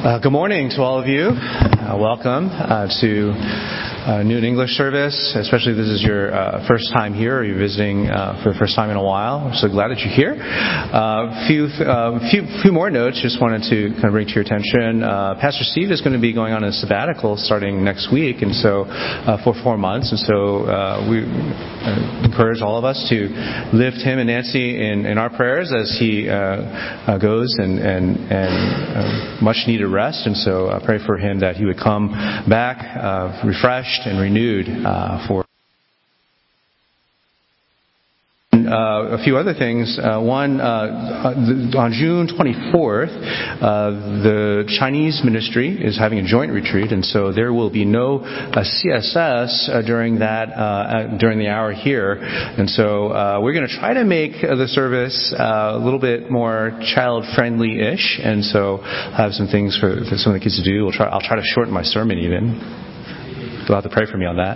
Good morning to all of you. Welcome to Noon English service, especially if this is your first time here or you're visiting for the first time in a while. We're so glad that you're here. Few more notes just wanted to kind of bring to your attention. Pastor Steve is going to be going on a sabbatical starting next week, and so for 4 months, and so we encourage all of us to lift him and Nancy in our prayers as he goes and much needed rest, and so I pray for him that he would come back refreshed and renewed for a few other things. One, on June 24th, the Chinese ministry is having a joint retreat, and so there will be no CSS during the hour here. And so we're going to try to make the service a little bit more child-friendly-ish, and so have some things for some of the kids to do. I'll try to shorten my sermon even. You'll have to pray for me on that,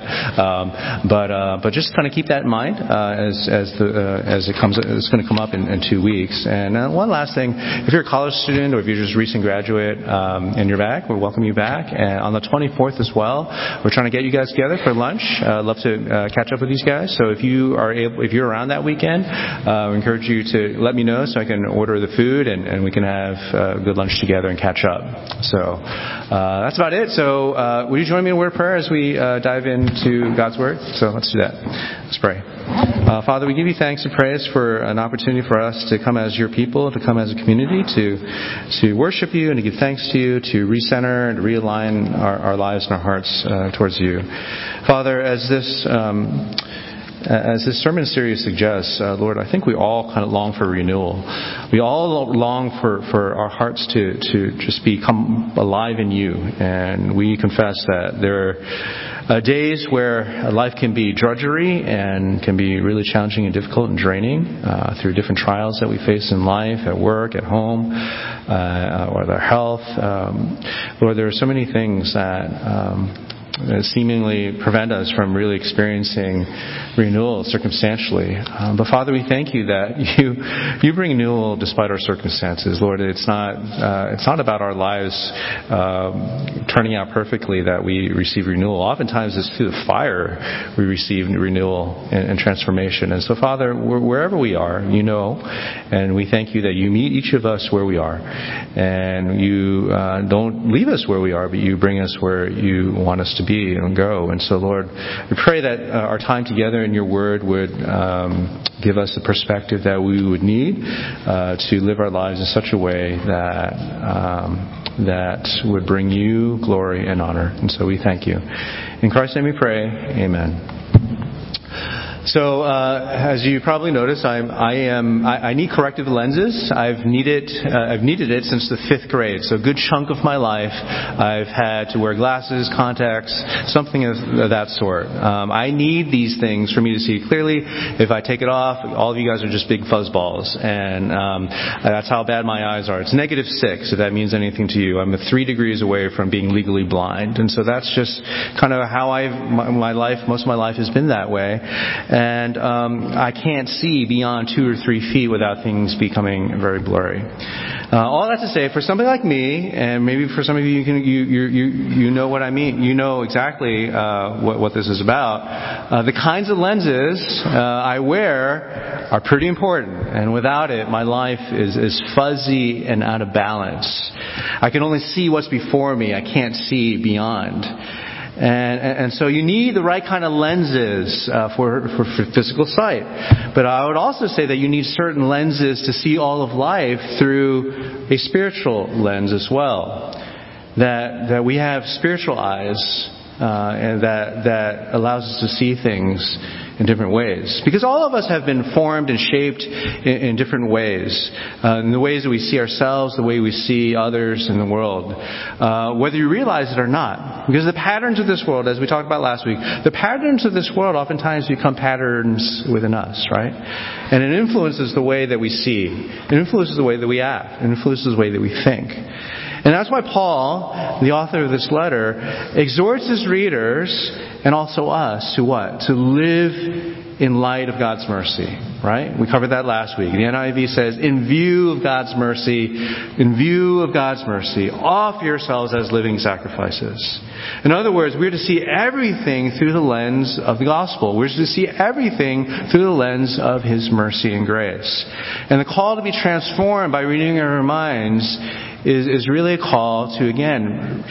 but just kind of keep that in mind as it comes. It's going to come up in 2 weeks. And one last thing: if you're a college student or if you're just a recent graduate and you're back, we welcome you back. And on the 24th as well, we're trying to get you guys together for lunch. I'd love to catch up with these guys. So if you're around that weekend, I encourage you to let me know so I can order the food and we can have good lunch together and catch up. So that's about it. So will you join me in a word of prayer as we dive into God's Word? So let's do that. Let's pray. Father, we give you thanks and praise for an opportunity for us to come as your people, to come as a community, to worship you and to give thanks to you, to recenter and realign our lives and our hearts towards you. Father, as this sermon series suggests, Lord, I think we all kind of long for renewal. We all long for our hearts to just become alive in you. And we confess that there are days where life can be drudgery and can be really challenging and difficult and draining through different trials that we face in life, at work, at home, or with our health. Lord, there are so many things that seemingly prevent us from really experiencing renewal circumstantially. But Father, we thank you that you bring renewal despite our circumstances. Lord, it's not about our lives turning out perfectly that we receive renewal. Oftentimes it's through the fire we receive renewal and transformation. And so Father, wherever we are, you know, and we thank you that you meet each of us where we are. And you don't leave us where we are, but you bring us where you want us to be and go. And so, Lord, we pray that our time together in your word would give us the perspective that we would need to live our lives in such a way that would bring you glory and honor. And so we thank you. In Christ's name we pray. Amen. So, as you probably noticed, I need corrective lenses. I've needed it since the 5th grade. So a good chunk of my life, I've had to wear glasses, contacts, something of that sort. I need these things for me to see clearly. If I take it off, all of you guys are just big fuzzballs, and that's how bad my eyes are. It's -6, if that means anything to you. I'm 3 degrees away from being legally blind, and so that's just kind of how most of my life has been that way. And I can't see beyond 2 or 3 feet without things becoming very blurry. All that to say, for somebody like me, and maybe for some of you, you know what I mean. You know exactly what this is about. The kinds of lenses I wear are pretty important, and without it, my life is fuzzy and out of balance. I can only see what's before me. I can't see beyond. And so you need the right kind of lenses for physical sight. But I would also say that you need certain lenses to see all of life through a spiritual lens as well. That we have spiritual eyes and that allows us to see things in different ways. Because all of us have been formed and shaped in different ways. In the ways that we see ourselves, the way we see others in the world. Whether you realize it or not. Because the patterns of this world, as we talked about last week, the patterns of this world oftentimes become patterns within us, right? And it influences the way that we see. It influences the way that we act. It influences the way that we think. And that's why Paul, the author of this letter, exhorts his readers and also us to what? To live in light of God's mercy, right? We covered that last week. The NIV says, in view of God's mercy, offer yourselves as living sacrifices. In other words, we're to see everything through the lens of the gospel. We're to see everything through the lens of His mercy and grace. And the call to be transformed by renewing our minds is really a call to, again,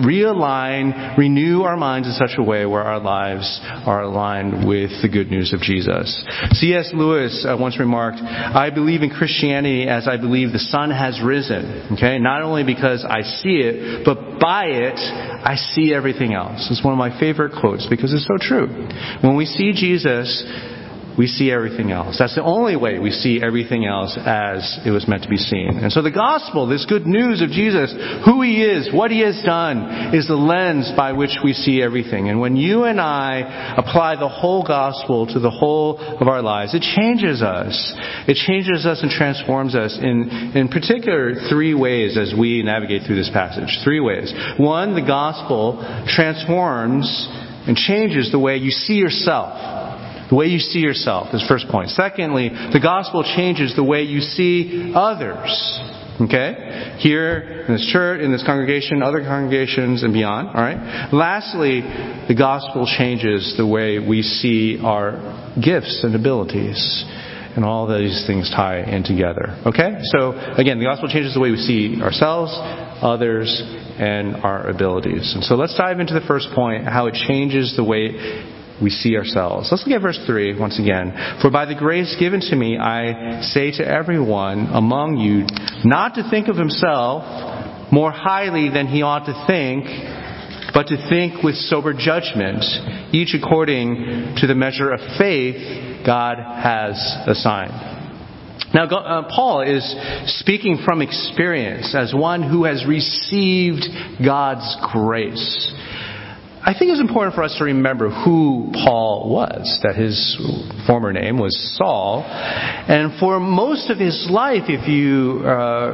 renew our minds in such a way where our lives are aligned with the good news of Jesus. C.S. Lewis once remarked, I believe in Christianity as I believe the sun has risen. Okay? Not only because I see it, but by it, I see everything else. It's one of my favorite quotes because it's so true. When we see Jesus, we see everything else. That's the only way we see everything else as it was meant to be seen. And so the gospel, this good news of Jesus, who He is, what He has done, is the lens by which we see everything. And when you and I apply the whole gospel to the whole of our lives, it changes us. It changes us and transforms us in particular 3 ways as we navigate through this passage. 3 ways. 1, the gospel transforms and changes the way you see yourself. The way you see yourself is first point. Secondly, the gospel changes the way you see others. Okay? Here, in this church, in this congregation, other congregations, and beyond. Alright? Lastly, the gospel changes the way we see our gifts and abilities. And all these things tie in together. Okay? So, again, the gospel changes the way we see ourselves, others, and our abilities. And so let's dive into the first point, how it changes the way we see ourselves. Let's look at verse 3 once again. For by the grace given to me, I say to everyone among you not to think of himself more highly than he ought to think, but to think with sober judgment, each according to the measure of faith God has assigned. Now, Paul is speaking from experience as one who has received God's grace. I think it's important for us to remember who Paul was, that his former name was Saul. And for most of his life, if you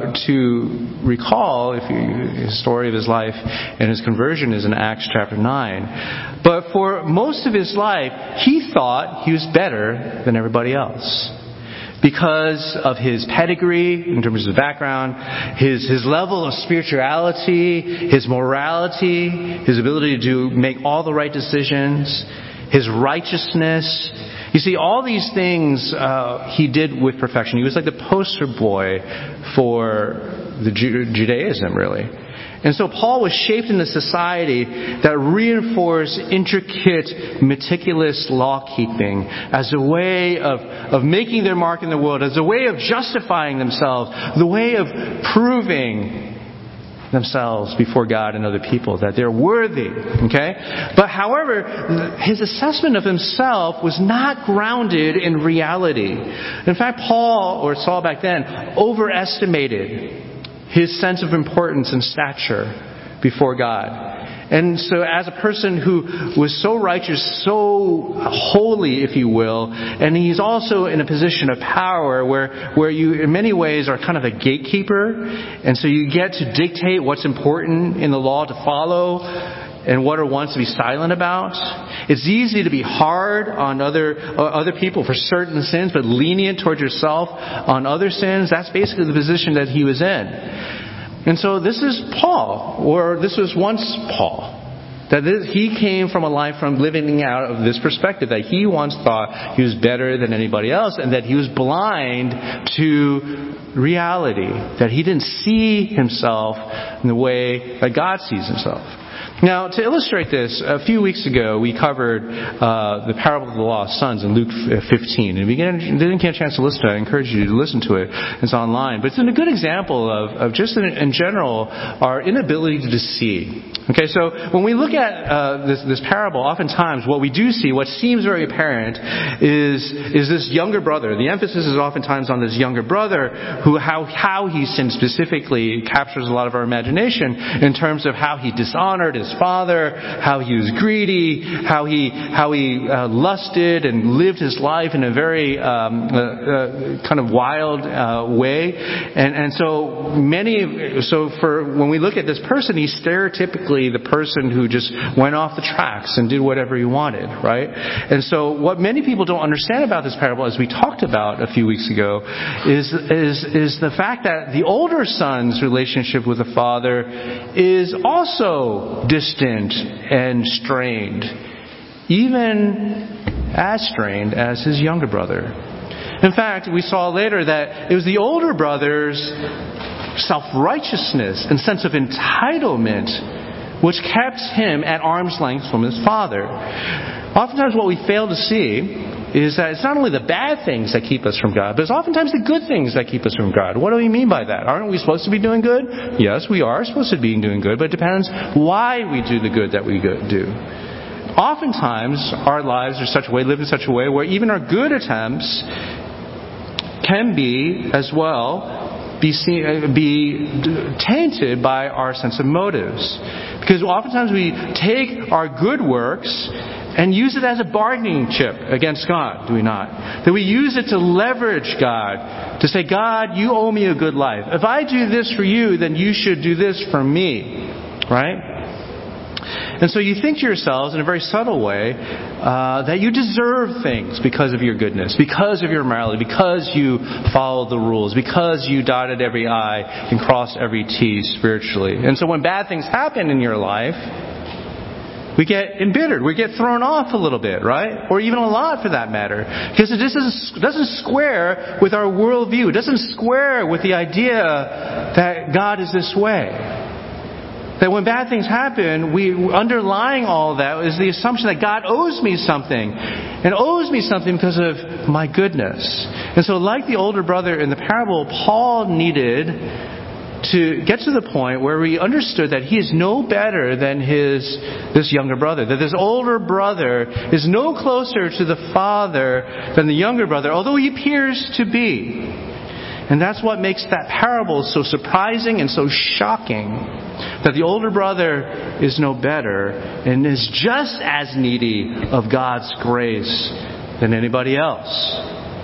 recall, his story of his life and his conversion is in Acts chapter 9. But for most of his life, he thought he was better than everybody else. Because of his pedigree, in terms of his background, his level of spirituality, his morality, his ability to make all the right decisions, his righteousness. You see, all these things he did with perfection. He was like the poster boy for the Judaism, really. And so Paul was shaped in a society that reinforced intricate, meticulous law-keeping as a way of making their mark in the world, as a way of justifying themselves, the way of proving themselves before God and other people, that they're worthy. Okay? But however, his assessment of himself was not grounded in reality. In fact, Saul back then, overestimated his sense of importance and stature before God. And so as a person who was so righteous, so holy, if you will, and he's also in a position of power where you in many ways are kind of a gatekeeper, and so you get to dictate what's important in the law to follow and what are ones to be silent about. It's easy to be hard on other people for certain sins, but lenient toward yourself on other sins. That's basically the position that he was in. And so this is Paul, or this was once Paul. He came from a life from living out of this perspective, that he once thought he was better than anybody else, and that he was blind to reality, that he didn't see himself in the way that God sees himself. Now, to illustrate this, a few weeks ago we covered the parable of the lost sons in Luke 15. And if you didn't get a chance to listen to it, I encourage you to listen to it. It's online. But it's a good example of just in general our inability to see. Okay, so when we look at this parable, oftentimes what we do see, what seems very apparent, is this younger brother. The emphasis is oftentimes on this younger brother, how he sinned specifically captures a lot of our imagination in terms of how he dishonored his father, how he was greedy, how he lusted and lived his life in a very kind of wild way. And so when we look at this person, he's stereotypically the person who just went off the tracks and did whatever he wanted, right? And so what many people don't understand about this parable, as we talked about a few weeks ago, is the fact that the older son's relationship with the father is also distant and strained, even as strained as his younger brother. In fact, we saw later that it was the older brother's self-righteousness and sense of entitlement which kept him at arm's length from his father. Oftentimes what we fail to see is that it's not only the bad things that keep us from God, but it's oftentimes the good things that keep us from God. What do we mean by that? Aren't we supposed to be doing good? Yes, we are supposed to be doing good, but it depends why we do the good that we do. Oftentimes, our lives live in such a way where even our good attempts can be as well be tainted by our sense of motives. Because oftentimes we take our good works and use it as a bargaining chip against God, do we not? That we use it to leverage God, to say, God, you owe me a good life. If I do this for you, then you should do this for me. Right? And so you think to yourselves in a very subtle way that you deserve things because of your goodness, because of your morality, because you followed the rules, because you dotted every I and crossed every T spiritually. And so when bad things happen in your life, we get embittered. We get thrown off a little bit, right? Or even a lot for that matter. Because it just doesn't square with our worldview. It doesn't square with the idea that God is this way. That when bad things happen, underlying all of that is the assumption that God owes me something. And owes me something because of my goodness. And so like the older brother in the parable, Paul needed to get to the point where he understood that he is no better than this younger brother. That this older brother is no closer to the father than the younger brother, although he appears to be. And that's what makes that parable so surprising and so shocking. That the older brother is no better and is just as needy of God's grace than anybody else.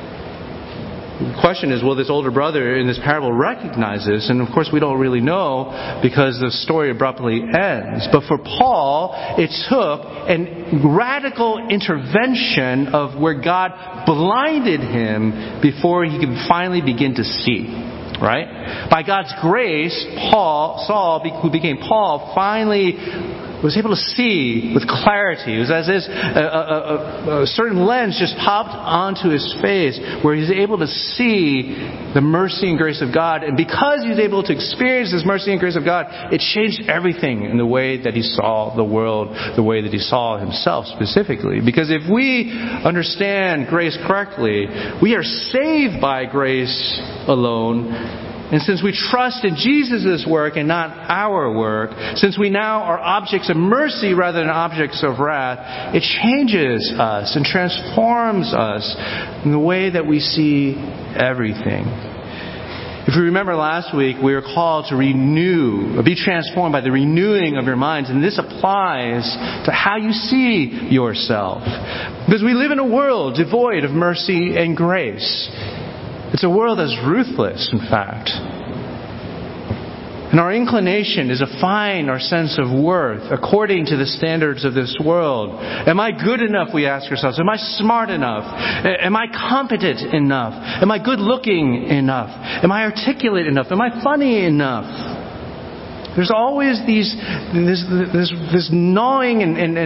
The question is, will this older brother in this parable recognize this? And of course we don't really know because the story abruptly ends. But for Paul, it took a radical intervention of where God blinded him before he could finally begin to see. Right? By God's grace, Saul, who became Paul, finally was able to see with clarity. It was as if a certain lens just popped onto his face where he's able to see the mercy and grace of God. And because he's able to experience this mercy and grace of God, it changed everything in the way that he saw the world, the way that he saw himself specifically. Because if we understand grace correctly, we are saved by grace alone. And since we trust in Jesus' work and not our work, since we now are objects of mercy rather than objects of wrath, it changes us and transforms us in the way that we see everything. If you remember last week, we were called to be transformed by the renewing of your minds. And this applies to how you see yourself. Because we live in a world devoid of mercy and grace. It's a world that's ruthless, in fact. And our inclination is to find our sense of worth according to the standards of this world. Am I good enough, we ask ourselves? Am I smart enough? Am I competent enough? Am I good looking enough? Am I articulate enough? Am I funny enough? There's always this gnawing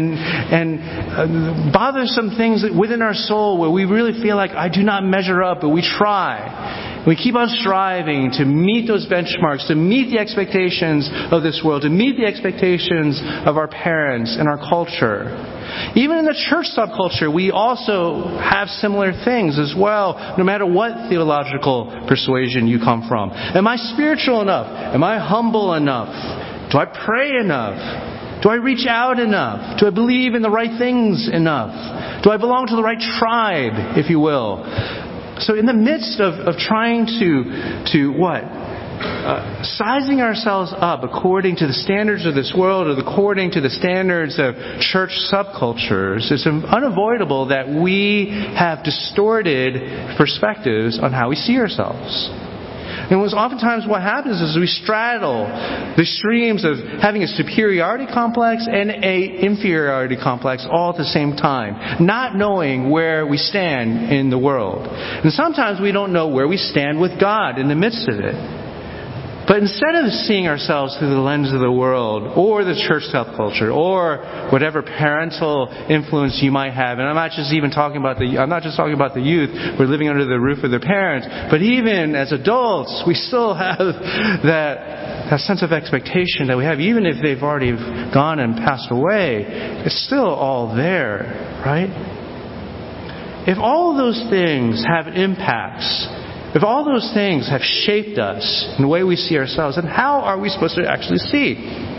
and bothersome things within our soul where we really feel like I do not measure up, but we try. We keep on striving to meet those benchmarks, to meet the expectations of this world, to meet the expectations of our parents and our culture. Even in the church subculture, we also have similar things as well, no matter what theological persuasion you come from. Am I spiritual enough? Am I humble enough? Do I pray enough? Do I reach out enough? Do I believe in the right things enough? Do I belong to the right tribe, if you will? So in the midst of trying to sizing ourselves up according to the standards of this world or according to the standards of church subcultures, it's unavoidable that we have distorted perspectives on how we see ourselves. And oftentimes what happens is we straddle the streams of having a superiority complex and a inferiority complex all at the same time, not knowing where we stand in the world. And sometimes we don't know where we stand with God in the midst of it. But instead of seeing ourselves through the lens of the world or the church subculture or whatever parental influence you might have, and I'm not just talking about the youth who are living under the roof of their parents, but even as adults, we still have that sense of expectation that we have, even if they've already gone and passed away. It's still all there, right? If all of those things have impacts, if all those things have shaped us in the way we see ourselves, then how are we supposed to actually see?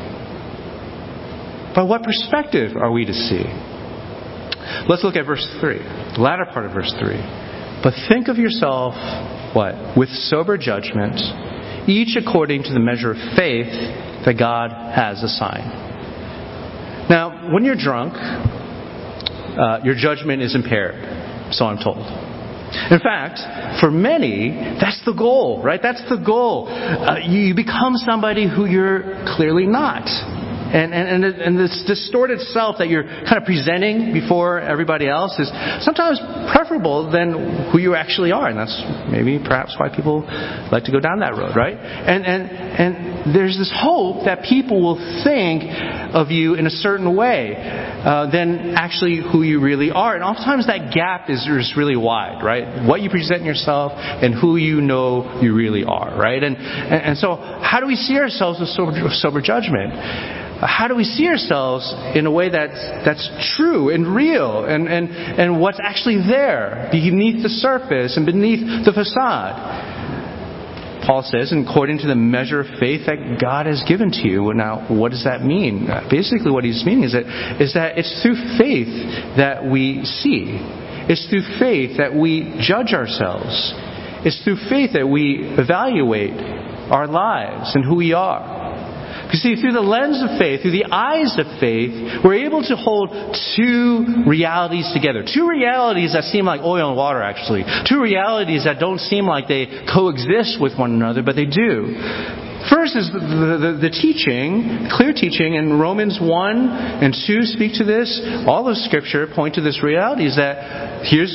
By what perspective are we to see? Let's look at verse 3, the latter part of verse 3. But think of yourself, what? With sober judgment, each according to the measure of faith that God has assigned. Now, when you're drunk, your judgment is impaired, so I'm told. In fact, for many, that's the goal, right? That's the goal. You become somebody who you're clearly not. And this distorted self that you're kind of presenting before everybody else is sometimes preferable than who you actually are. And that's perhaps why people like to go down that road, right? And there's this hope that people will think of you in a certain way than actually who you really are. And oftentimes that gap is really wide, right? What you present yourself and who you know you really are, right? And so how do we see ourselves with sober judgment? How do we see ourselves in a way that's true and real and what's actually there beneath the surface and beneath the facade? Paul says, according to the measure of faith that God has given to you. Now, what does that mean? Basically, what he's meaning is that it's through faith that we see. It's through faith that we judge ourselves. It's through faith that we evaluate our lives and who we are. You see, through the lens of faith, through the eyes of faith, we're able to hold two realities together. Two realities that seem like oil and water, actually. Two realities that don't seem like they coexist with one another, but they do. First is the teaching, clear teaching, and Romans 1 and 2 speak to this. All of Scripture point to this reality, is that here's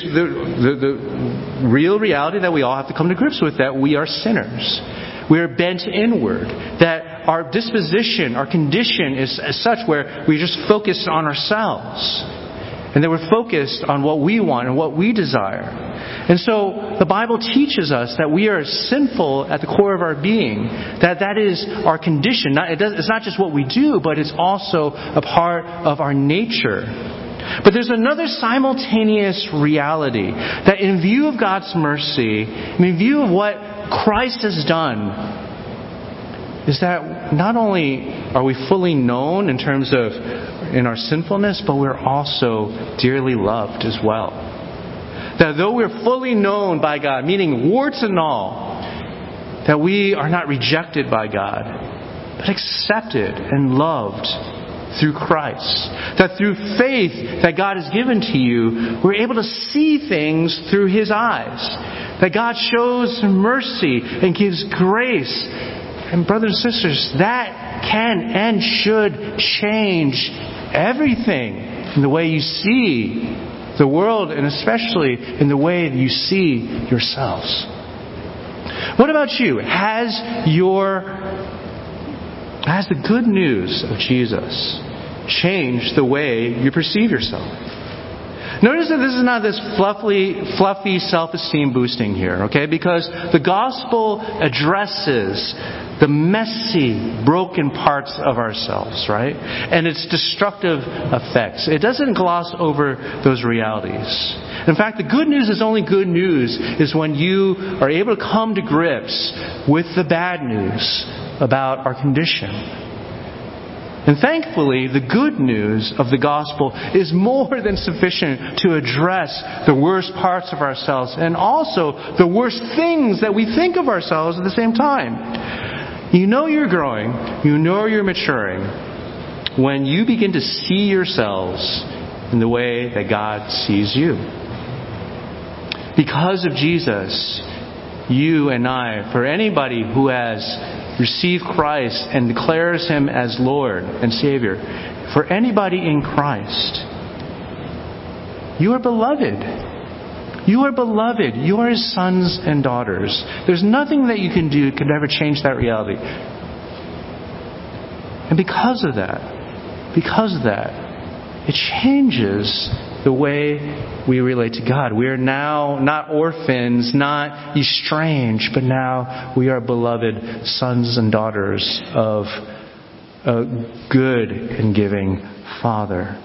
the real reality that we all have to come to grips with, that we are sinners. We are bent inward, that our disposition, our condition is such where we just focus on ourselves. And that we're focused on what we want and what we desire. And so the Bible teaches us that we are sinful at the core of our being. That is our condition. It's not just what we do, but it's also a part of our nature. But there's another simultaneous reality, that in view of God's mercy, in view of what Christ has done, is that not only are we fully known in terms of in our sinfulness, but we're also dearly loved as well. That though we're fully known by God, meaning warts and all, that we are not rejected by God, but accepted and loved through Christ. That through faith that God has given to you, we're able to see things through His eyes. That God shows mercy and gives grace. And brothers and sisters, that can and should change everything in the way you see the world, and especially in the way you see yourselves. What about you? Has the good news of Jesus changed the way you perceive yourself? Notice that this is not this fluffy self-esteem boosting here, okay? Because the gospel addresses the messy, broken parts of ourselves, right? And its destructive effects. It doesn't gloss over those realities. In fact, the good news is only good news is when you are able to come to grips with the bad news about our condition. And thankfully, the good news of the gospel is more than sufficient to address the worst parts of ourselves and also the worst things that we think of ourselves at the same time. You know you're growing, you know you're maturing when you begin to see yourselves in the way that God sees you. Because of Jesus, you and I, for anybody who has received Christ and declares Him as Lord and Savior, for anybody in Christ, you are beloved. You are beloved. You are His sons and daughters. There's nothing that you can do that could ever change that reality. And because of that, it changes the way we relate to God. We are now not orphans, not estranged, but now we are beloved sons and daughters of a good and giving Father.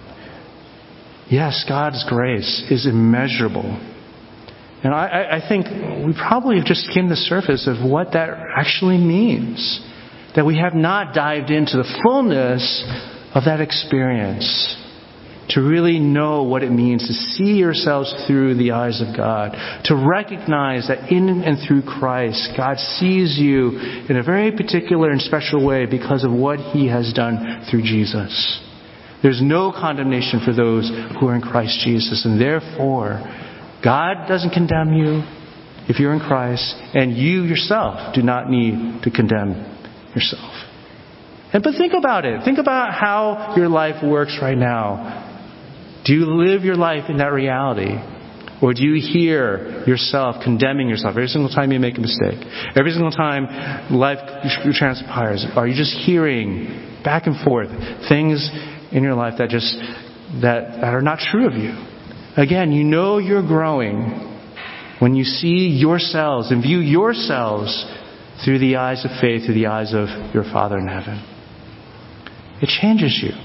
Yes, God's grace is immeasurable. And I think we probably have just skimmed the surface of what that actually means. That we have not dived into the fullness of that experience. To really know what it means to see yourselves through the eyes of God. To recognize that in and through Christ, God sees you in a very particular and special way because of what He has done through Jesus. There's no condemnation for those who are in Christ Jesus. And therefore, God doesn't condemn you if you're in Christ. And you yourself do not need to condemn yourself. But think about it. Think about how your life works right now. Do you live your life in that reality? Or do you hear yourself condemning yourself every single time you make a mistake? Every single time life transpires? Are you just hearing back and forth things in your life that are not true of you? Again, you know you're growing when you see yourselves and view yourselves through the eyes of faith, through the eyes of your Father in heaven. It changes you.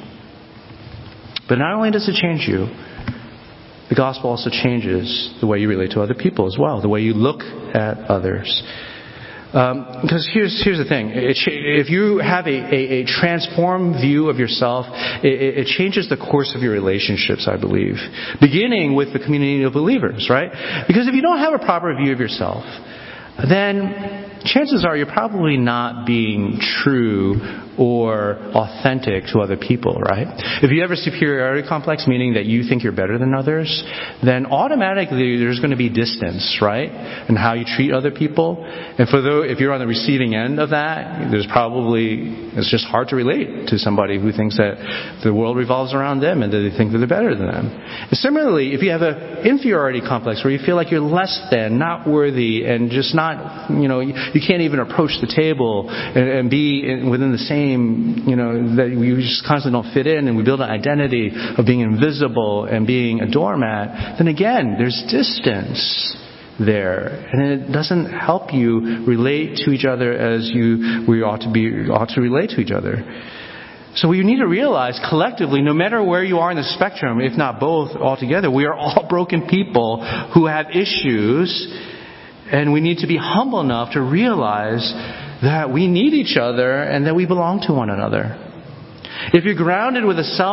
But not only does it change you, the gospel also changes the way you relate to other people as well, the way you look at others. Because here's the thing. If you have a transformed view of yourself, it changes the course of your relationships, I believe. Beginning with the community of believers, right? Because if you don't have a proper view of yourself, then chances are you're probably not being true or authentic to other people, right? If you have a superiority complex, meaning that you think you're better than others, then automatically there's going to be distance, right? And how you treat other people. And if you're on the receiving end of that, it's just hard to relate to somebody who thinks that the world revolves around them and that they think that they're better than them. And similarly, if you have an inferiority complex where you feel like you're less than, not worthy, and just not, you can't even approach the table and be within the same, that we just constantly don't fit in, and we build an identity of being invisible and being a doormat, then again, there's distance there. And it doesn't help you relate to each other as we ought to relate to each other. So we need to realize collectively, no matter where you are in the spectrum, if not both altogether, we are all broken people who have issues, and we need to be humble enough to realize that we need each other and that we belong to one another. If you're grounded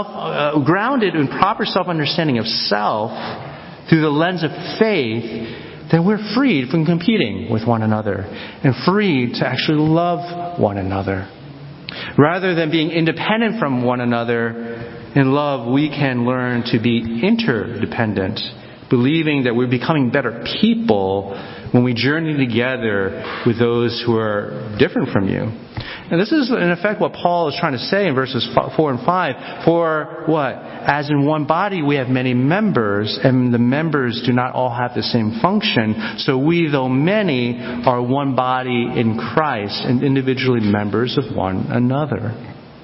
in proper self-understanding of self through the lens of faith, then we're freed from competing with one another and free to actually love one another. Rather than being independent from one another, in love we can learn to be interdependent, believing that we're becoming better people when we journey together with those who are different from you. And this is, in effect, what Paul is trying to say in verses 4 and 5. For what? As in one body we have many members, and the members do not all have the same function. So we, though many, are one body in Christ, and individually members of one another.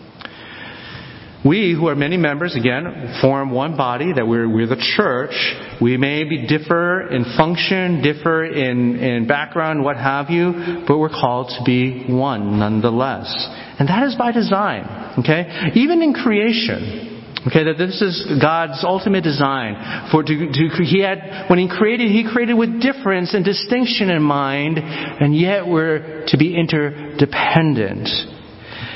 We, who are many members, again, form one body, that we're the church. We may differ in function, differ in background, what have you, but we're called to be one nonetheless. And that is by design, okay? Even in creation, okay, that this is God's ultimate design. When He created with difference and distinction in mind, and yet we're to be interdependent.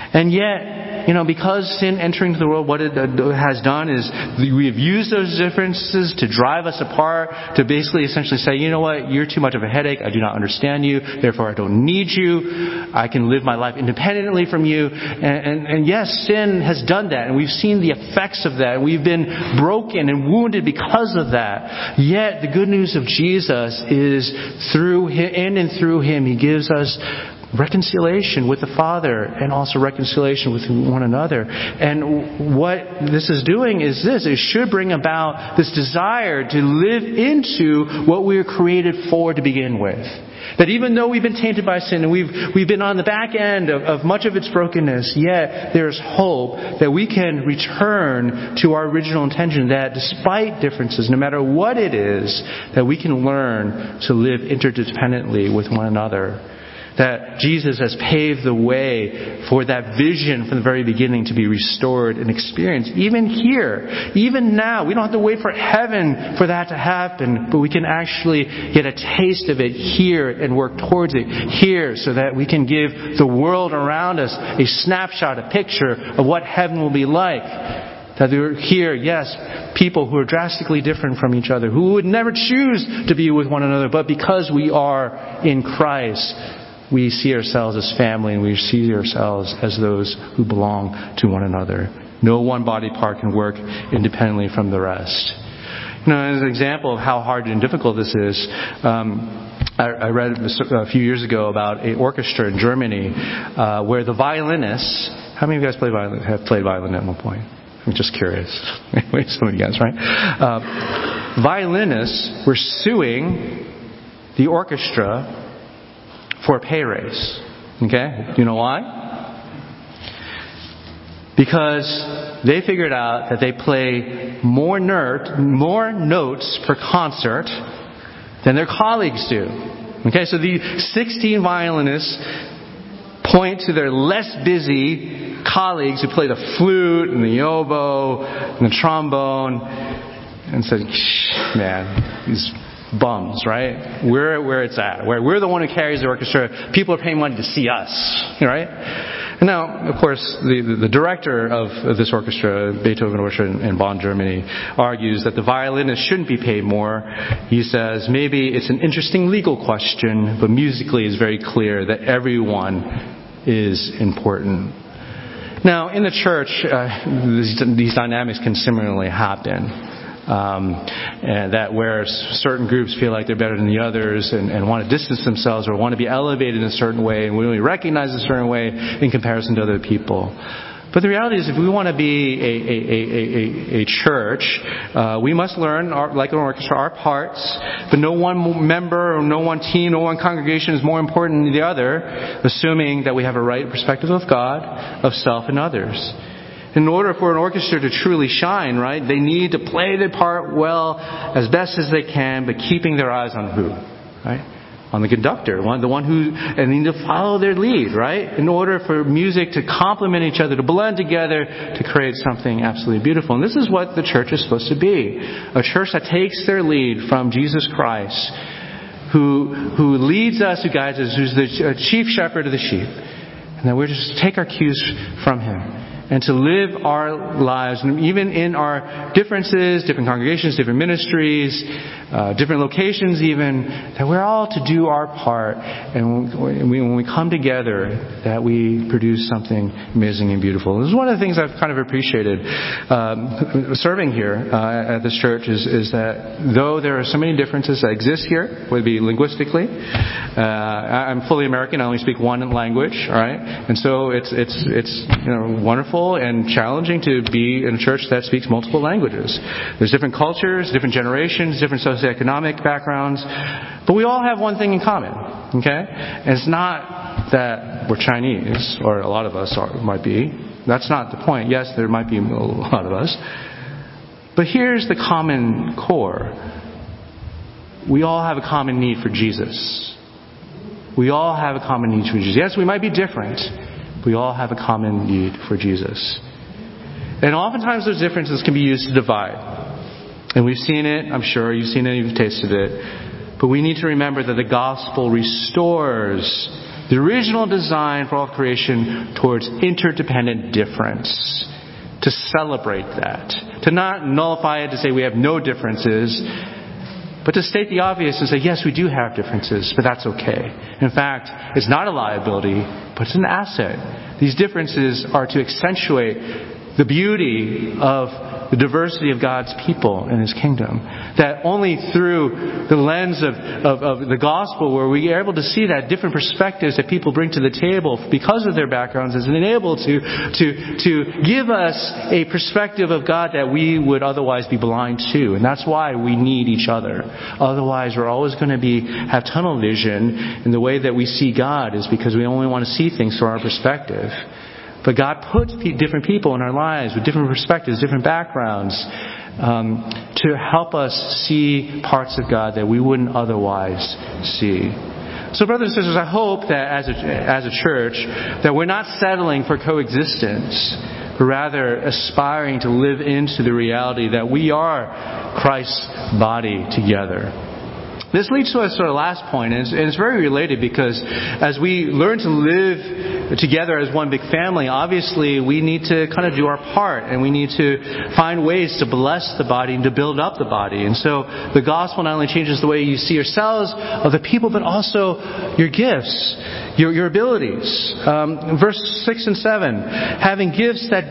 And yet, because sin entering the world, what it has done is we have used those differences to drive us apart, to basically essentially say, you know what, you're too much of a headache, I do not understand you, therefore I don't need you, I can live my life independently from you. And yes, sin has done that, and we've seen the effects of that. We've been broken and wounded because of that. Yet, the good news of Jesus is in and through Him, He gives us reconciliation with the Father and also reconciliation with one another. And what this is doing is this. It should bring about this desire to live into what we were created for to begin with. That even though we've been tainted by sin and we've been on the back end of much of its brokenness, yet there's hope that we can return to our original intention, that despite differences, no matter what it is, that we can learn to live interdependently with one another. That Jesus has paved the way for that vision from the very beginning to be restored and experienced. Even here, even now, we don't have to wait for heaven for that to happen, but we can actually get a taste of it here and work towards it here, so that we can give the world around us a snapshot, a picture of what heaven will be like. That we're here, yes, people who are drastically different from each other, who would never choose to be with one another, but because we are in Christ, we see ourselves as family, and we see ourselves as those who belong to one another. No one body part can work independently from the rest. As an example of how hard and difficult this is, I read a few years ago about an orchestra in Germany where the violinists... How many of you guys have played violin at one point? I'm just curious. Anyway, some of you guys, right? Violinists were suing the orchestra for a pay raise. Okay? Do you know why? Because they figured out that they play more notes per concert than their colleagues do. Okay, so the 16 violinists point to their less busy colleagues who play the flute and the oboe and the trombone and said, man, these bums, right? We're where it's at. We're the one who carries the orchestra. People are paying money to see us, right? And now, of course, the director of this orchestra, Beethoven Orchestra in Bonn, Germany, argues that the violinist shouldn't be paid more. He says maybe it's an interesting legal question, but musically it's very clear that everyone is important. Now, in the church, these dynamics can similarly happen. And that where certain groups feel like they're better than the others and want to distance themselves or want to be elevated in a certain way and we only recognize a certain way in comparison to other people. But the reality is, if we want to be a church, we must learn, like an orchestra, our parts. But no one member or no one team, no one congregation is more important than the other, assuming that we have a right perspective of God, of self, and others. In order for an orchestra to truly shine, right, they need to play their part well as best as they can, but keeping their eyes on who? Right? On the conductor, the one who, and they need to follow their lead, right? In order for music to complement each other, to blend together, to create something absolutely beautiful. And this is what the church is supposed to be. A church that takes their lead from Jesus Christ, who leads us, who guides us, who's the chief shepherd of the sheep. And that we're just to take our cues from Him. And to live our lives, and even in our differences, different congregations, different ministries, different locations even, that we're all to do our part. And when we come together, that we produce something amazing and beautiful. This is one of the things I've kind of appreciated serving here at this church is that though there are so many differences that exist here, whether it be linguistically, I'm fully American, I only speak one language, all right? And so it's wonderful and challenging to be in a church that speaks multiple languages. There's different cultures, different generations, different socioeconomic backgrounds, but we all have one thing in common, okay? And it's not that we're Chinese, or a lot of us might be. That's not the point. Yes, there might be a lot of us. But here's the common core. We all have a common need for Jesus. We all have a common need for Jesus. Yes, we might be different. We all have a common need for Jesus. And oftentimes those differences can be used to divide. And we've seen it, I'm sure you've seen it, you've tasted it. But we need to remember that the gospel restores The original design for all of creation towards interdependent difference. To celebrate that. To not nullify it, to say we have no differences, but to state the obvious and say, yes, we do have differences, but that's okay. In fact, it's not a liability, but it's an asset. These differences are to accentuate the beauty of the diversity of God's people in His kingdom. That only through the lens of the gospel, where we are able to see that different perspectives that people bring to the table because of their backgrounds, is enabled to give us a perspective of God that we would otherwise be blind to. And that's why we need each other. Otherwise, we're always going to have tunnel vision in the way that we see God, is because we only want to see things from our perspective. But God puts different people in our lives with different perspectives, different backgrounds, to help us see parts of God that we wouldn't otherwise see. So, brothers and sisters, I hope that as a church, that we're not settling for coexistence, but rather aspiring to live into the reality that we are Christ's body together. This leads to our sort of last point, and it's very related, because as we learn to live together as one big family, obviously we need to kind of do our part, and we need to find ways to bless the body and to build up the body. And so the gospel not only changes the way you see yourselves, other people, but also your gifts, your abilities. Verse 6 and 7, having gifts that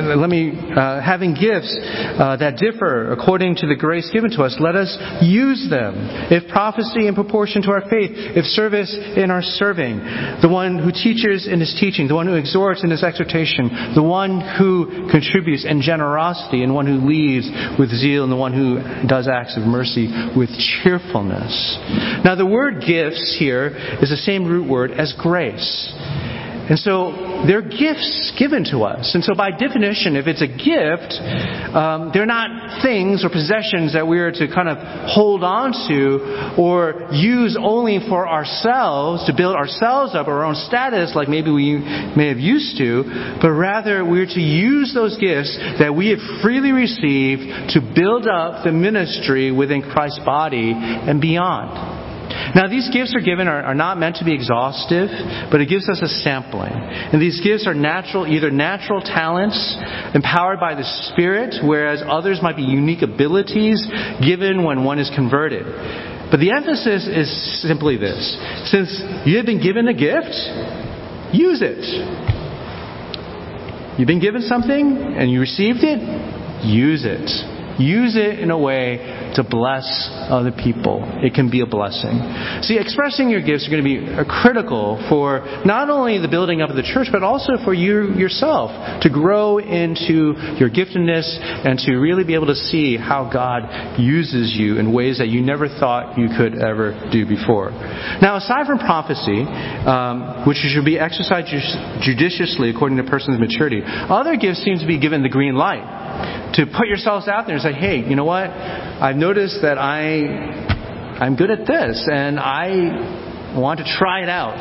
differ according to the grace given to us, let us use them. If prophecy in proportion to our faith, if service in our serving, the one who teaches in his teaching, the one who exhorts in his exhortation, the one who contributes in generosity, and one who leads with zeal, and the one who does acts of mercy with cheerfulness. Now the word gifts here is the same root word as grace. And so they're gifts given to us. And so by definition, if it's a gift, they're not things or possessions that we are to kind of hold on to or use only for ourselves, to build ourselves up, our own status, like maybe we may have used to, but rather we're to use those gifts that we have freely received to build up the ministry within Christ's body and beyond. Now, these gifts are not meant to be exhaustive, but it gives us a sampling. And these gifts are either natural talents empowered by the Spirit, whereas others might be unique abilities given when one is converted. But the emphasis is simply this: since you have been given a gift, use it. You've been given something and you received it, use it. Use it in a way to bless other people. It can be a blessing. See, expressing your gifts are going to be critical for not only the building up of the church, but also for you yourself to grow into your giftedness and to really be able to see how God uses you in ways that you never thought you could ever do before. Now, aside from prophecy, which should be exercised judiciously according to a person's maturity, other gifts seem to be given the green light. To put yourselves out there and say, hey, you know what? I've noticed that I'm good at this, and I want to try it out.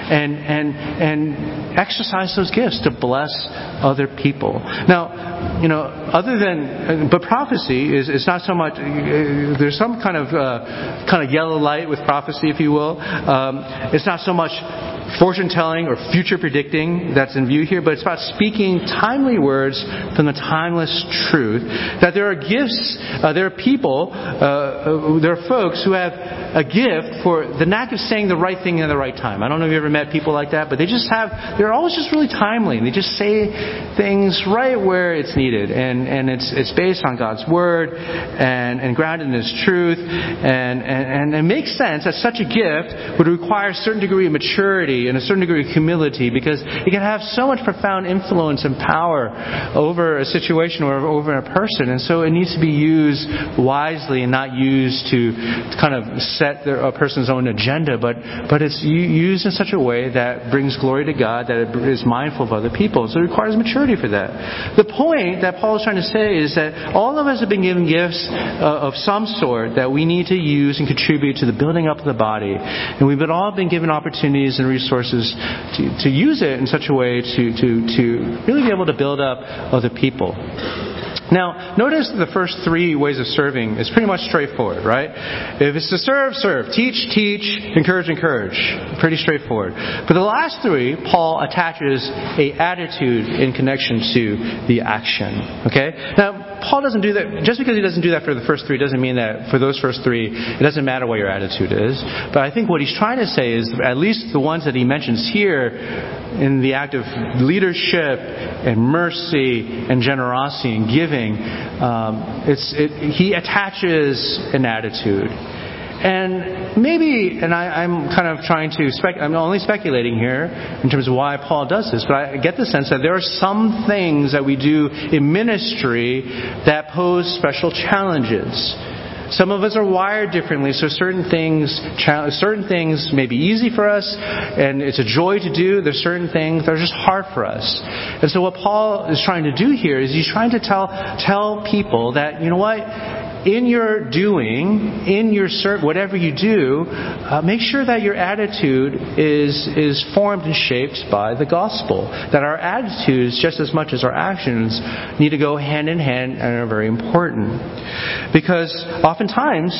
And exercise those gifts to bless other people. Now, but prophecy is not so much. There's some kind of yellow light with prophecy, if you will. It's not so much fortune telling or future predicting that's in view here, but it's about speaking timely words from the timeless truth. That there are gifts, there are people, there are folks who have a gift for the knack of saying the right thing at the right time. I don't know if you ever met people like that, but they're always just really timely. They just say things right where it's needed, and it's based on God's word and grounded in His truth, and it makes sense that such a gift would require a certain degree of maturity and a certain degree of humility, because it can have so much profound influence and power over a situation or over a person, and so it needs to be used wisely and not used to kind of set a person's own agenda, but it's used in such a way that brings glory to God, that it is mindful of other people. So it requires maturity for that. The point that Paul is trying to say is that all of us have been given gifts of some sort that we need to use and contribute to the building up of the body, and we've all been given opportunities and resources to use it in such a way to really be able to build up other people. Now, notice the first three ways of serving is pretty much straightforward, right? If it's to serve, serve. Teach, teach. Encourage, encourage. Pretty straightforward. But the last three, Paul attaches a attitude in connection to the action. Okay? Now, Paul doesn't do that. Just because he doesn't do that for the first three doesn't mean that for those first three, it doesn't matter what your attitude is. But I think what he's trying to say is, at least the ones that he mentions here, in the act of leadership and mercy and generosity and giving, he attaches an attitude. And maybe, and I'm kind of trying to I'm only speculating here in terms of why Paul does this, but I get the sense that there are some things that we do in ministry that pose special challenges. Some of us are wired differently, so certain things may be easy for us, and it's a joy to do. There's certain things that are just hard for us. And so what Paul is trying to do here is he's trying to tell people that, you know what, in your doing, in your whatever you do, make sure that your attitude is formed and shaped by the gospel. That our attitudes, just as much as our actions, need to go hand in hand and are very important. Because oftentimes,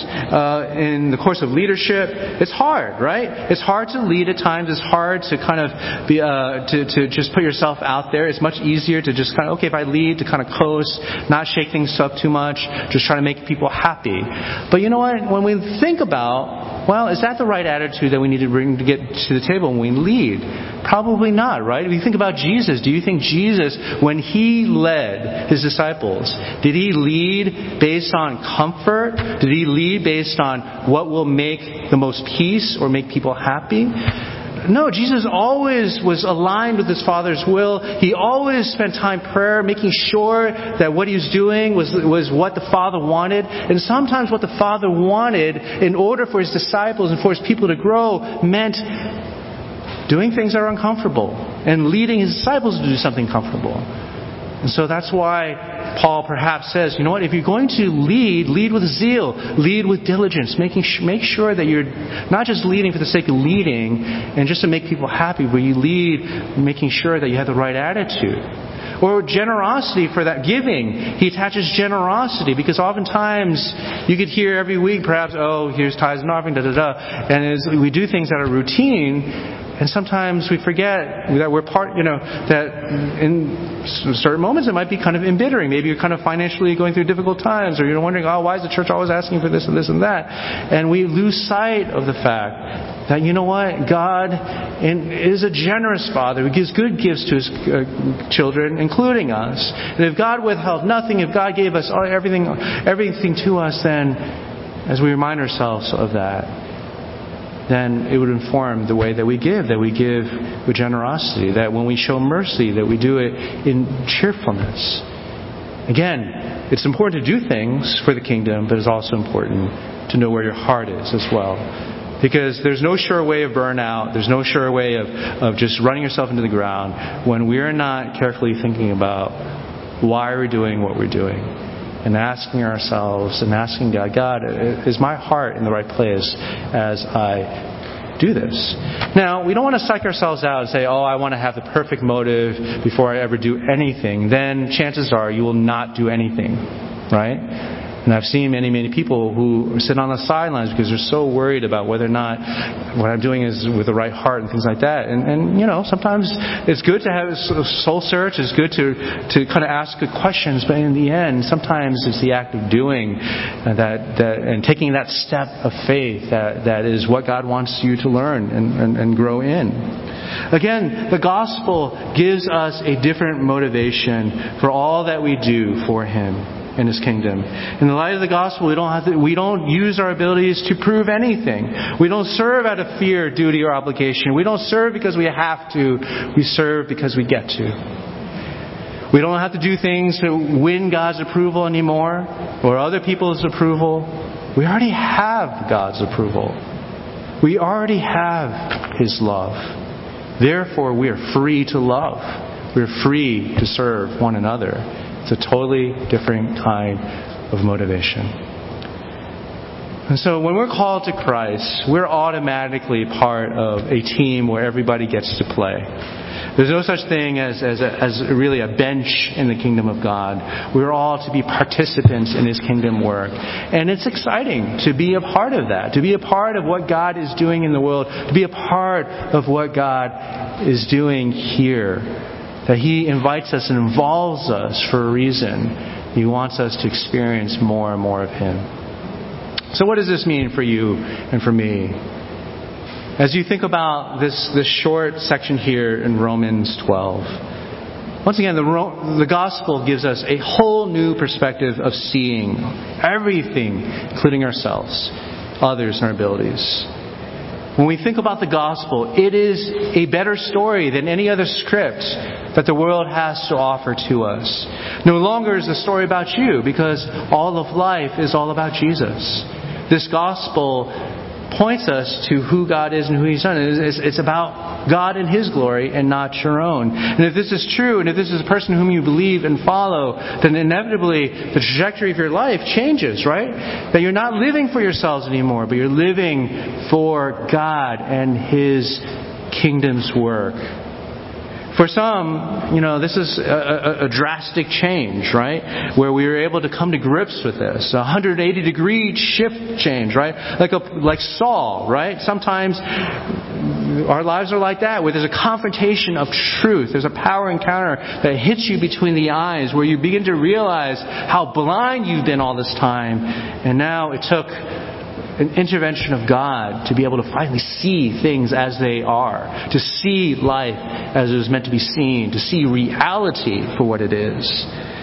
in the course of leadership, it's hard, right? It's hard to lead at times. It's hard to kind of be to just put yourself out there. It's much easier to just kind of, okay, if I lead, to kind of coast, not shake things up too much, just try to make people happy. But you know what? When we think about, well, is that the right attitude that we need to bring to get to the table when we lead? Probably not, right? If you think about Jesus, do you think Jesus, when he led his disciples, did he lead based on comfort? Did he lead based on what will make the most peace or make people happy? No, Jesus always was aligned with his Father's will. He always spent time prayer, making sure that what he was doing was what the Father wanted. And sometimes what the Father wanted, in order for his disciples and for his people to grow, meant doing things that are uncomfortable and leading his disciples to do something comfortable. And so that's why Paul perhaps says, you know what, if you're going to lead with zeal, lead with diligence, make sure that you're not just leading for the sake of leading and just to make people happy, but you lead making sure that you have the right attitude. Or generosity for that giving. He attaches generosity because oftentimes you could hear every week perhaps, oh, here's tithes and offering, And as we do things that are routine, and sometimes we forget that we're that in certain moments it might be kind of embittering. Maybe you're kind of financially going through difficult times, or you're wondering, oh, why is the church always asking for this and this and that? And we lose sight of the fact that, you know what, God is a generous Father who gives good gifts to his children, including us. And if God withheld nothing, if God gave us everything to us, then as we remind ourselves of that, then it would inform the way that we give with generosity, that when we show mercy, that we do it in cheerfulness. Again, it's important to do things for the kingdom, but it's also important to know where your heart is as well. Because there's no sure way of burnout, there's no sure way of just running yourself into the ground when we're not carefully thinking about why are we doing what we're doing. And asking ourselves and asking God, is my heart in the right place as I do this? Now, we don't want to psych ourselves out and say, oh, I want to have the perfect motive before I ever do anything. Then chances are you will not do anything, right? And I've seen many, many people who sit on the sidelines because they're so worried about whether or not what I'm doing is with the right heart and things like that. And you know, sometimes it's good to have a soul search. It's good to kind of ask good questions. But in the end, sometimes it's the act of doing that and taking that step of faith that is what God wants you to learn and grow in. Again, the gospel gives us a different motivation for all that we do for Him in His kingdom. In the light of the gospel, we don't use our abilities to prove anything. We don't serve out of fear, duty, or obligation. We don't serve because we have to. We serve because we get to. We don't have to do things to win God's approval anymore or other people's approval. We already have God's approval. We already have His love. Therefore, we are free to love. We're free to serve one another. It's a totally different kind of motivation. And so when we're called to Christ, we're automatically part of a team where everybody gets to play. There's no such thing as really a bench in the kingdom of God. We're all to be participants in His kingdom work. And it's exciting to be a part of that, to be a part of what God is doing in the world, to be a part of what God is doing here. That He invites us and involves us for a reason. He wants us to experience more and more of Him. So what does this mean for you and for me? As you think about this short section here in Romans 12, once again, the gospel gives us a whole new perspective of seeing everything, including ourselves, others, and our abilities. When we think about the gospel, it is a better story than any other script that the world has to offer to us. No longer is the story about you, because all of life is all about Jesus. This gospel points us to who God is and who He's done. It's about God and His glory and not your own. And if this is true, and if this is a person whom you believe and follow, then inevitably the trajectory of your life changes, right? That you're not living for yourselves anymore, but you're living for God and His kingdom's work. For some, this is a drastic change, right? Where we were able to come to grips with this. A 180-degree shift change, right? Like Saul, right? Sometimes our lives are like that, where there's a confrontation of truth. There's a power encounter that hits you between the eyes, where you begin to realize how blind you've been all this time. And now it took an intervention of God to be able to finally see things as they are, to see life as it was meant to be seen, to see reality for what it is.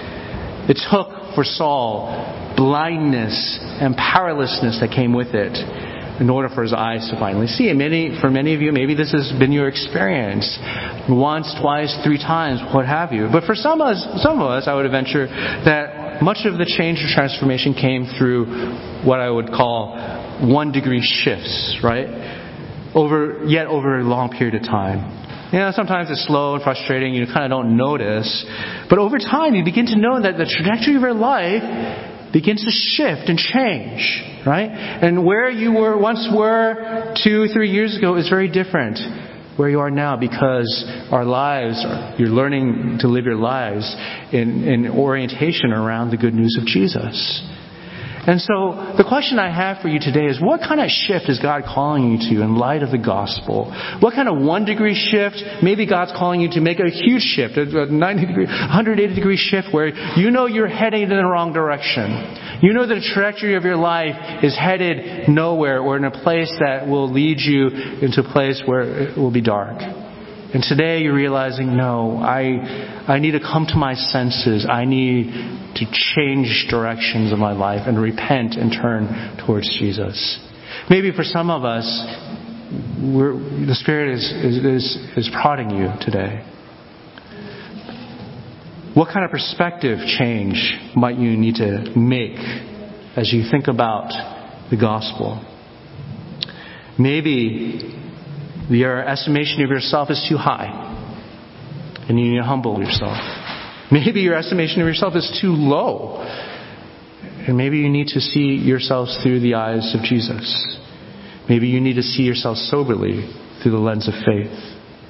It took for Saul blindness and powerlessness that came with it in order for his eyes to finally see. And for many of you, maybe this has been your experience. Once, twice, 3 times, what have you. But for some of us, I would venture that much of the change or transformation came through what I would call 1-degree shifts, right? Over a long period of time. Sometimes it's slow and frustrating. You kind of don't notice. But over time, you begin to know that the trajectory of your life begins to shift and change, right? And where you once were 2-3 years ago is very different where you are now, because our lives, you're learning to live your lives in orientation around the good news of Jesus. And so the question I have for you today is, what kind of shift is God calling you to in light of the gospel? What kind of 1-degree shift? Maybe God's calling you to make a huge shift, a 180-degree shift where you know you're heading in the wrong direction. You know the trajectory of your life is headed nowhere, or in a place that will lead you into a place where it will be dark. And today you're realizing, no, I need to come to my senses. I need to change directions of my life and repent and turn towards Jesus. Maybe for some of us, the Spirit is prodding you today. What kind of perspective change might you need to make as you think about the gospel? Maybe your estimation of yourself is too high, and you need to humble yourself. Maybe your estimation of yourself is too low, and maybe you need to see yourselves through the eyes of Jesus. Maybe you need to see yourself soberly through the lens of faith.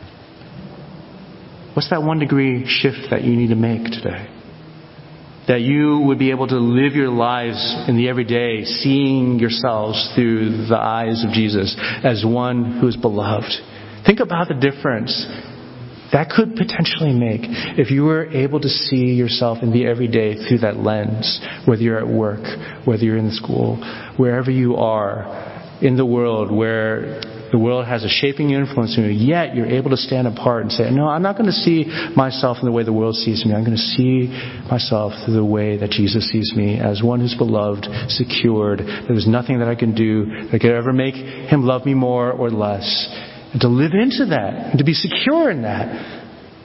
What's that 1-degree shift that you need to make today? That you would be able to live your lives in the everyday, seeing yourselves through the eyes of Jesus as one who is beloved. Think about the difference that could potentially make if you were able to see yourself in the everyday through that lens, whether you're at work, whether you're in school, wherever you are in the world, where the world has a shaping influence on you, yet you're able to stand apart and say, no, I'm not going to see myself in the way the world sees me. I'm going to see myself through the way that Jesus sees me, as one who's beloved, secured. There's nothing that I can do that could ever make Him love me more or less. And to live into that, and to be secure in that.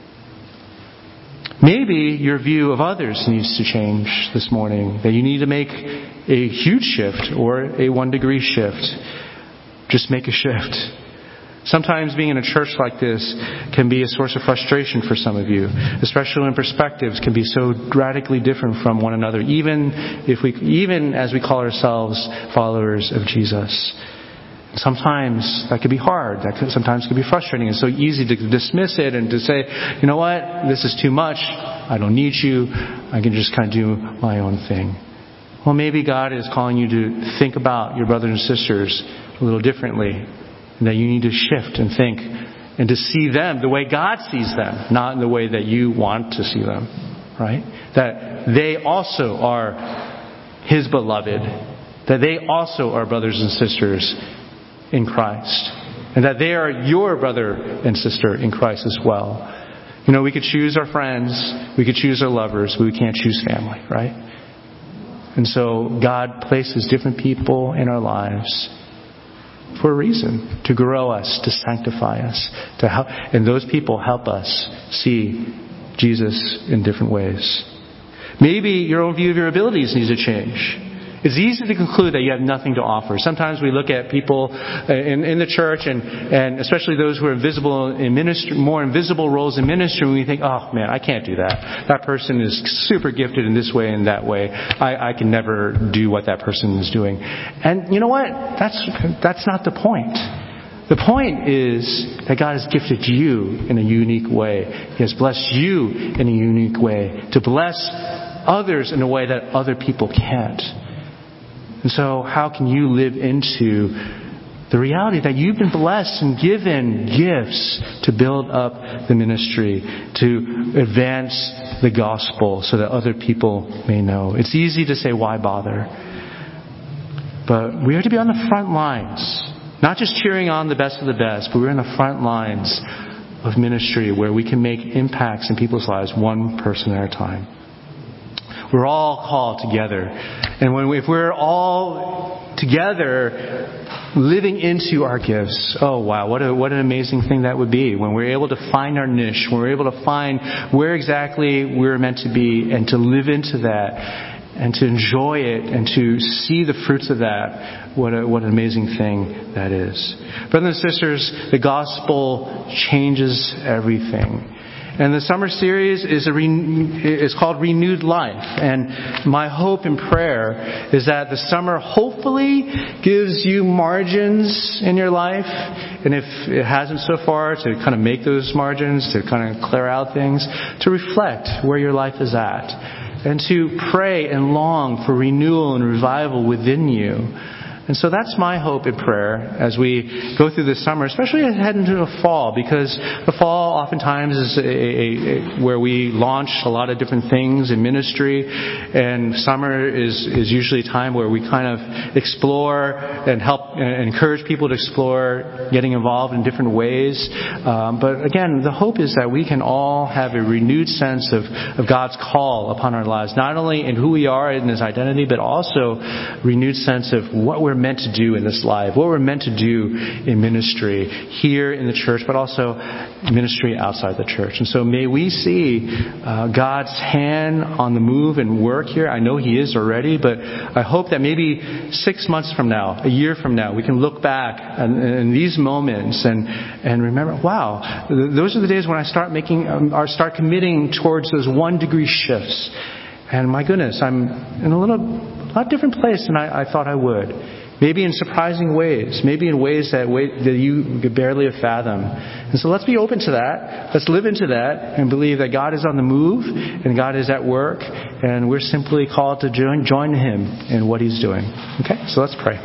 Maybe your view of others needs to change this morning. That you need to make a huge shift or a 1-degree shift. Just make a shift. Sometimes being in a church like this can be a source of frustration for some of you, especially when perspectives can be so radically different from one another, even as we call ourselves followers of Jesus. Sometimes that could be hard. Sometimes could be frustrating. It's so easy to dismiss it and to say, you know what, this is too much. I don't need you. I can just kind of do my own thing. Well, maybe God is calling you to think about your brothers and sisters a little differently. And that you need to shift and think and to see them the way God sees them, not in the way that you want to see them. Right? That they also are His beloved. That they also are brothers and sisters in Christ. And that they are your brother and sister in Christ as well. You know, we could choose our friends, we could choose our lovers, but we can't choose family, right? And so God places different people in our lives for a reason. To grow us, to sanctify us, to help, and those people help us see Jesus in different ways. Maybe your own view of your abilities needs to change. It's easy to conclude that you have nothing to offer. Sometimes we look at people in the church, and especially those who are invisible in ministry, more invisible roles in ministry, and we think, oh man, I can't do that. That person is super gifted in this way and that way. I can never do what that person is doing. And you know what? That's not the point. The point is that God has gifted you in a unique way. He has blessed you in a unique way to bless others in a way that other people can't. And so how can you live into the reality that you've been blessed and given gifts to build up the ministry, to advance the gospel so that other people may know? It's easy to say, why bother? But we are to be on the front lines. Not just cheering on the best of the best, but we're in the front lines of ministry where we can make impacts in people's lives one person at a time. We're all called together. And if we're all together living into our gifts, oh wow, what an amazing thing that would be when we're able to find our niche, when we're able to find where exactly we're meant to be and to live into that and to enjoy it and to see the fruits of that. What an amazing thing that is. Brothers and sisters, the gospel changes everything. And the summer series is called Renewed Life. And my hope and prayer is that the summer hopefully gives you margins in your life. And if it hasn't so far, to kind of make those margins, to kind of clear out things, to reflect where your life is at. And to pray and long for renewal and revival within you. And so that's my hope and prayer as we go through this summer, especially as we head into the fall, because the fall oftentimes is where we launch a lot of different things in ministry, and summer is usually a time where we kind of explore and help and encourage people to explore getting involved in different ways. But again, the hope is that we can all have a renewed sense of God's call upon our lives, not only in who we are in His identity, but also renewed sense of what we're meant to do in this life, what we're meant to do in ministry here in the church, but also ministry outside the church. And so may we see God's hand on the move and work here. I know He is already, but I hope that maybe 6 months from now, a year from now, we can look back in these moments and remember, wow, those are the days when I start committing towards those 1 degree shifts. And my goodness, I'm in a lot different place than I thought I would. Maybe in surprising ways. Maybe in ways that you could barely have fathomed. And so let's be open to that. Let's live into that and believe that God is on the move and God is at work. And we're simply called to join Him in what He's doing. Okay? So let's pray.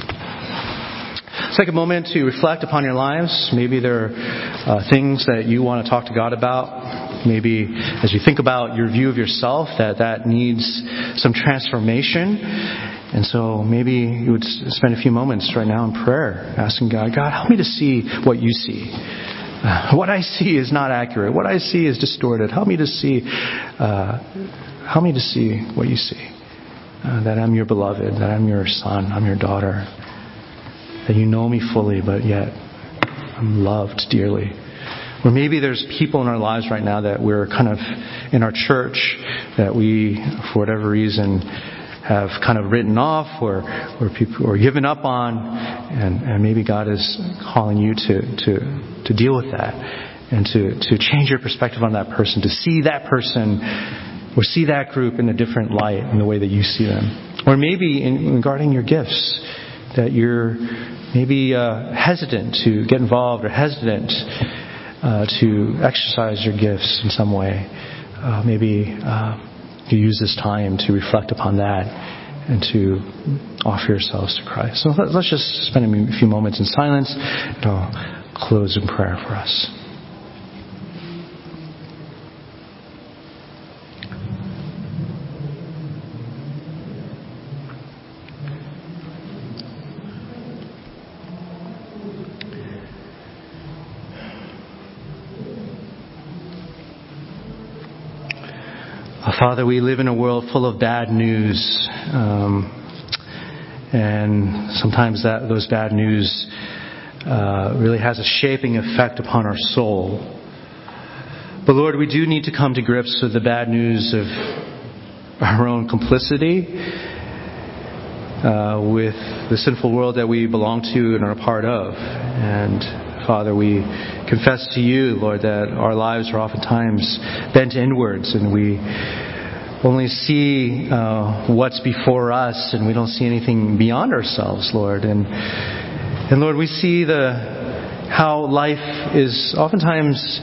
Let's take a moment to reflect upon your lives. Maybe there are things that you want to talk to God about. Maybe as you think about your view of yourself, that needs some transformation. And so maybe you would spend a few moments right now in prayer, asking God, help me to see what you see. What I see is not accurate. What I see is distorted. Help me to see what you see. That I'm your beloved, that I'm your son, I'm your daughter. That you know me fully, but yet I'm loved dearly. Or maybe there's people in our lives right now that we're kind of in our church that we, for whatever reason, have kind of written off or people or given up on, and maybe God is calling you to deal with that and to change your perspective on that person, to see that person or see that group in a different light in the way that you see them. Or maybe regarding your gifts, that you're maybe hesitant to get involved or hesitant to exercise your gifts in some way. Maybe you use this time to reflect upon that and to offer yourselves to Christ. So let's just spend a few moments in silence, and I'll close in prayer for us. Father, we live in a world full of bad news, and sometimes those bad news really has a shaping effect upon our soul. But Lord, we do need to come to grips with the bad news of our own complicity with the sinful world that we belong to and are a part of. And Father, we confess to you, Lord, that our lives are oftentimes bent inwards, and we only see what's before us, and we don't see anything beyond ourselves, Lord. And Lord, we see how life is oftentimes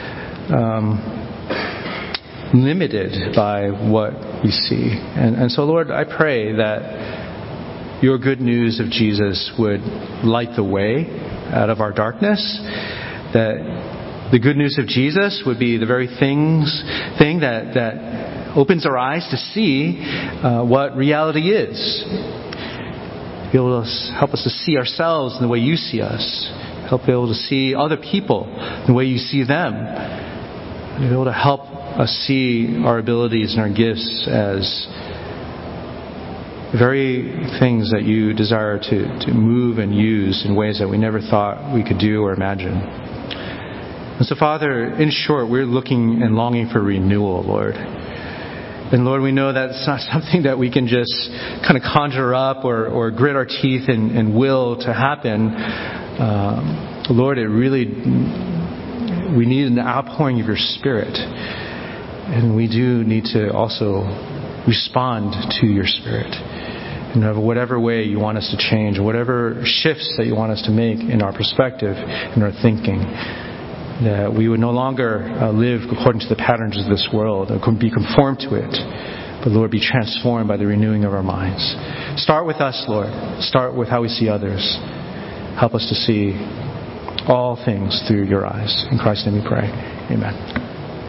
limited by what we see. And so, Lord, I pray that your good news of Jesus would light the way out of our darkness, that the good news of Jesus would be the very thing that opens our eyes to see what reality is. Be able to help us to see ourselves in the way you see us. Help be able to see other people the way you see them. And be able to help us see our abilities and our gifts as very things that you desire to move and use in ways that we never thought we could do or imagine. And so, Father, in short, we're looking and longing for renewal, Lord. And Lord, we know that's not something that we can just kind of conjure up or grit our teeth and will to happen. Lord, we need an outpouring of your Spirit. And we do need to also respond to your Spirit. In whatever way you want us to change, whatever shifts that you want us to make in our perspective, in our thinking. That we would no longer live according to the patterns of this world, or be conformed to it, but Lord, be transformed by the renewing of our minds. Start with us, Lord. Start with how we see others. Help us to see all things through your eyes. In Christ's name we pray. Amen.